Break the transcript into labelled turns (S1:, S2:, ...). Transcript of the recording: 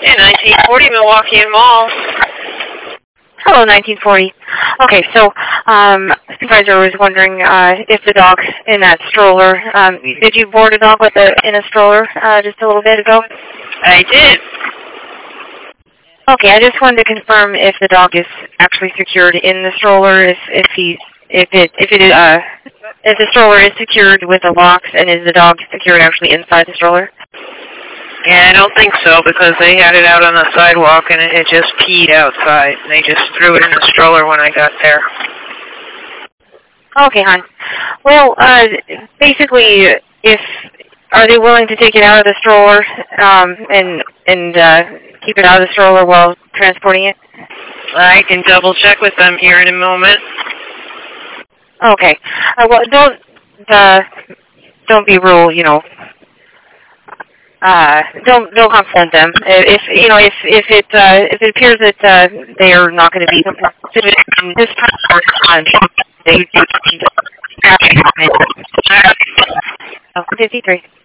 S1: Yeah, 1940 Milwaukee Mall.
S2: Hello, 1940. Okay, so supervisor was wondering if the dog in that stroller, did you board a dog in a stroller just a little bit ago?
S1: I did.
S2: Okay, I just wanted to confirm if the dog is actually secured in the stroller, if the stroller is secured with the locks, and is the dog secured actually inside the stroller?
S1: Yeah, I don't think so, because they had it out on the sidewalk and it just peed outside. They just threw it in the stroller when I got there.
S2: Okay, hon. Well, basically, are they willing to take it out of the stroller and keep it out of the stroller while transporting it?
S1: I can double check with them here in a moment.
S2: Okay. Well, don't be real, don't confront them. If it appears that they are not going to be in this time, they 53.